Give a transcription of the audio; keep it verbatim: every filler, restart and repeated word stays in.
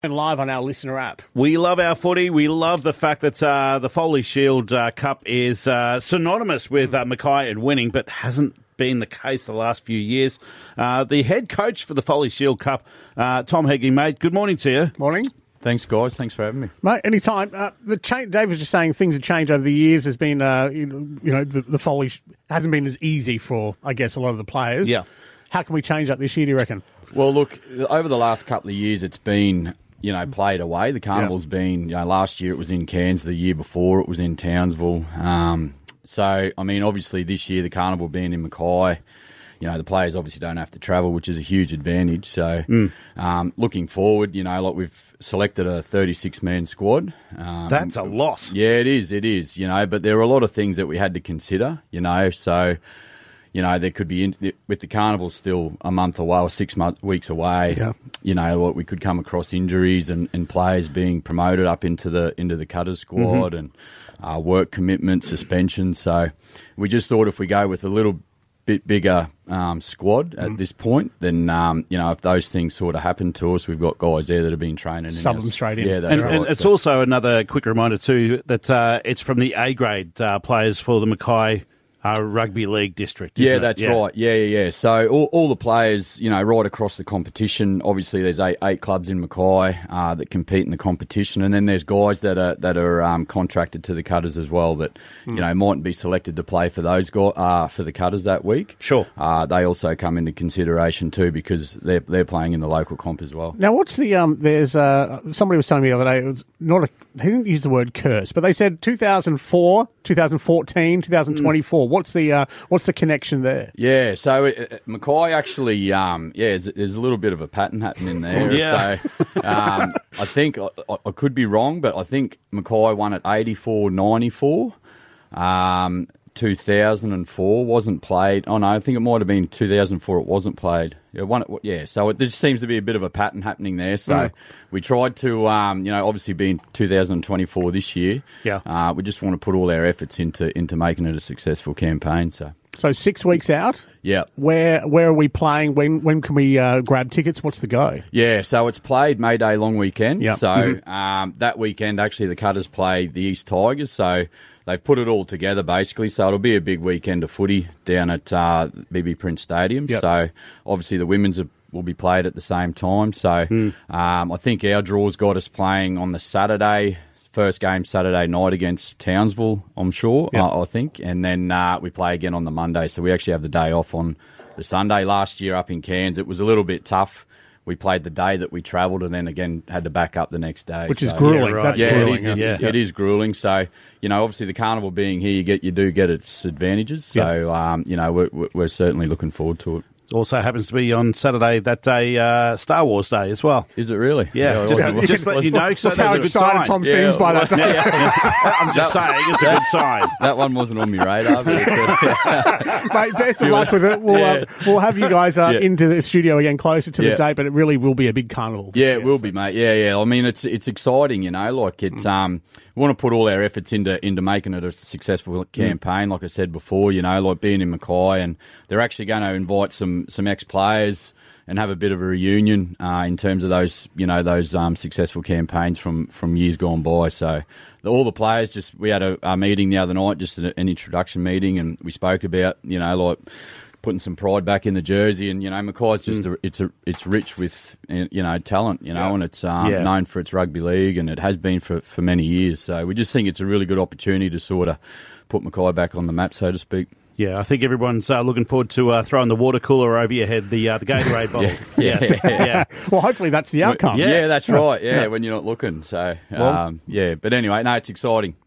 live on our listener app. We love our footy. We love the fact that uh, the Foley Shield uh, Cup is uh, synonymous with uh, Mackay and winning, but hasn't been the case the last few years. Uh, the head coach for the Foley Shield Cup, uh, Tom Heggie, mate, good morning to you. Morning. Thanks, guys. Thanks for having me. Mate, anytime. Uh, the cha- Dave was just saying things have changed over the years. There's been, uh, you know, you know the, the Foley sh- hasn't been as easy for, I guess, a lot of the players. Yeah. How can we change that this year, do you reckon? Well, look, over the last couple of years, it's been, you know, played away. The carnival's yeah. been, you know, last year it was in Cairns. The year before it was in Townsville. Um, so, I mean, obviously this year the carnival being in Mackay, you know, the players obviously don't have to travel, which is a huge advantage. So, mm. um, looking forward, you know, like we've selected a thirty-six man squad. Um, That's a lot. Yeah, it is. It is, you know, but there are a lot of things that we had to consider, you know, so, you know, there could be, in, with the carnival still a month away or six month, weeks away, yeah. you know, what we could come across injuries and, and players being promoted up into the into the cutters squad mm-hmm. and uh, work commitment, suspension. So we just thought if we go with a little bit bigger um, squad at mm. this point, then, um, you know, if those things sort of happen to us, we've got guys there that have been training. Sub them straight in. Yeah, that's and, right. and it's so. also another quick reminder too that uh, it's from the A grade uh, players for the Mackay uh, Rugby League district. Isn't Yeah, it? that's yeah. right. Yeah, yeah, yeah. So all, all the players, you know, right across the competition. Obviously, there's eight, eight clubs in Mackay uh, that compete in the competition, and then there's guys that are that are um, contracted to the Cutters as well that mm. you know mightn't be selected to play for those guys uh, for the Cutters that week. Sure, uh, they also come into consideration too because they're they're playing in the local comp as well. Now, what's the um? There's uh, somebody was telling me the other day. It was not a. They didn't use the word curse, but they said two thousand four, two thousand fourteen, two thousand twenty-four. Mm. What's the uh, what's the connection there? Yeah, so uh, Mackay actually, um, yeah, there's, there's a little bit of a pattern happening there. yeah. So um, I think I, I could be wrong, but I think Mackay won at eighty-four ninety-four. Um, two thousand four wasn't played. Oh no, I think it might have been two thousand four. It wasn't played. Yeah, one, yeah. So it, there just seems to be a bit of a pattern happening there. So mm. we tried to, um, you know, obviously being two thousand twenty-four this year. Yeah. Uh, we just want to put all our efforts into into making it a successful campaign. So. So six weeks out. Yeah. Where where are we playing? When when can we uh, grab tickets? What's the go? Yeah, so it's played May Day long weekend. Yep. So mm-hmm. um, that weekend, actually, the Cutters play the East Tigers. So they've put it all together, basically. So it'll be a big weekend of footy down at uh, B B Prince Stadium. Yep. So obviously the women's are, will be played at the same time. So mm. um, I think our draw's got us playing on the Saturday. First game Saturday night against Townsville, I'm sure, yep. uh, I think. And then uh, we play again on the Monday. So we actually have the day off on the Sunday. Last year up in Cairns, it was a little bit tough. We played the day that we travelled and then again had to back up the next day. Which so, is grueling. Yeah, right. That's yeah, grueling. It is, it, yeah. it is grueling. So, you know, obviously the carnival being here, you get you do get its advantages. So, yep. um, you know, we're, we're certainly looking forward to it. Also happens to be on Saturday, that day, uh, Star Wars Day as well. Is it really? Yeah, yeah just, it just let you know. So Look how that's a good excited sign. Tom Yeah, seems by that day. I'm just saying, it's a good sign. That one wasn't on my radar. But, Mate, best of luck with it. We'll, Yeah. uh, we'll have you guys uh, Yeah. into the studio again closer to Yeah. the date, but it really will be a big carnival. Yeah, this it year, will so. be, mate. Yeah, yeah. I mean, it's it's exciting, you know. Like it's Mm. um, we want to put all our efforts into into making it a successful campaign. Like I said before, you know, like being in Mackay, and they're actually going to invite some some ex players and have a bit of a reunion uh, in terms of those, you know, those um, successful campaigns from, from years gone by. So the, all the players just we had a, a meeting the other night, just an, an introduction meeting, and we spoke about, you know, like putting some pride back in the jersey, and you know, Mackay's just mm. a, it's a it's rich with, you know, talent, you know, yeah. and it's um, yeah. known for its rugby league, and it has been for for many years. So we just think it's a really good opportunity to sort of put Mackay back on the map, so to speak. Yeah, I think everyone's uh, looking forward to uh, throwing the water cooler over your head, the uh, the Gatorade bottle. yeah, yeah, yeah. yeah. Well, hopefully that's the outcome. Yeah, yeah that's right. Yeah, when you're not looking. So, um, yeah. But anyway, no, it's exciting.